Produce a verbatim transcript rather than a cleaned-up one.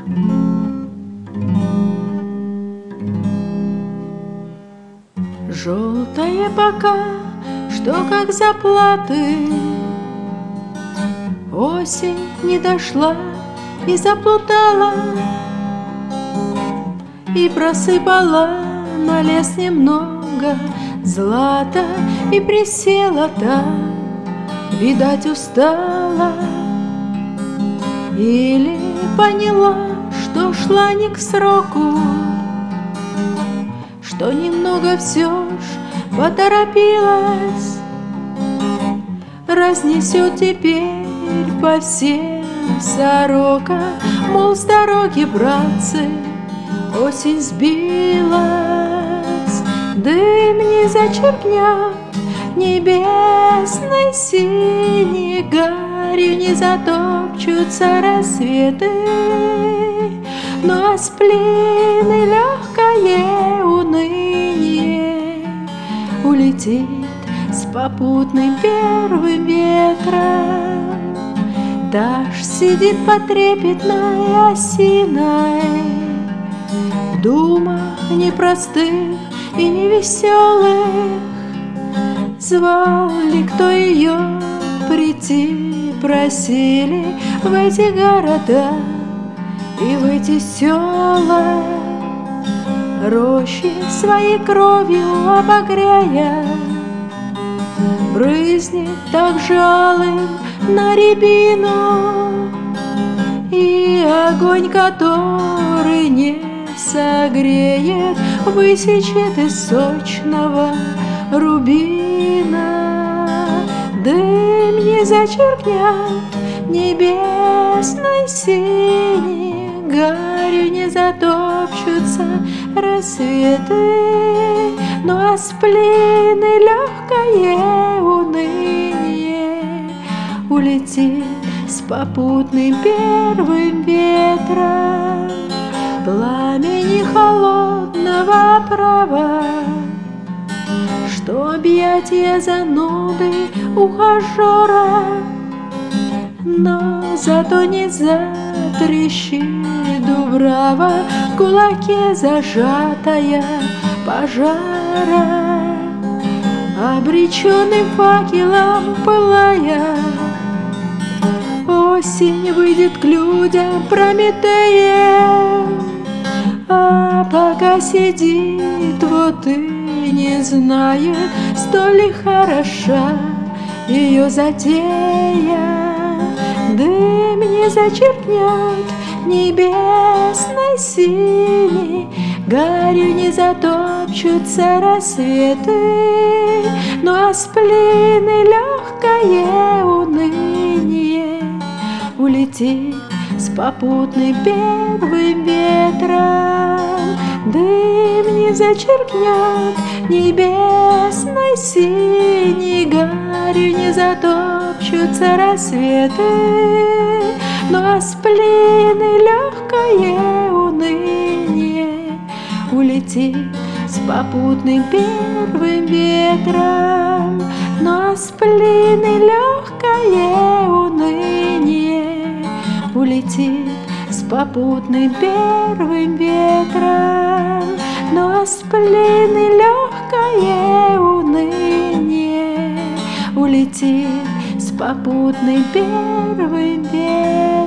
Желтая пока, что как заплаты. Осень не дошла и заплутала, и просыпала на лес немного злата, и присела там, видать, устала, или поняла, что шла не к сроку, что немного все ж поторопилась, разнесет теперь по всем сорока, мол, с дороги, братцы, осень сбилась. Дым не зачеркнет небесной синей, гарью не затопчутся рассветы, но а сплины легкое уныние улетит с попутным первым ветром. Дашь сидит под трепетной осиной, в думах непростых и невеселых. Звал ли кто ее прийти, просили в эти города и в эти села, рощи своей кровью обогряя, брызнет так жалым на рябину, и огонь, который не согреет, высечет из сочного рубина. Дым не зачеркнет небесной синей, гарью не затопчутся рассветы, но а сплины легкое уныние улетит с попутным первым ветром. Пламени холодного права, что объятия зануды ухажера, но зато не затрещит дубрава в кулаке зажатая пожара, обреченный факелом пылая. Осень выйдет к людям Прометеем, а пока сидит вот и не знает, столь ли хороша ее затея. Дым не зачеркнет небесной синей, гарью не затопчутся рассветы, но а сплины легкое уныние улетит с попутным первым ветром. Дым не зачеркнет небесной синей, гарью не затопчутся рассветы, но а сплины легкое уныние улетит с попутным первым ветром, но а сплины легкое уныние улетит с попутным первым ветром, но а сплины легкое уныние улетит с попутным первым ветром.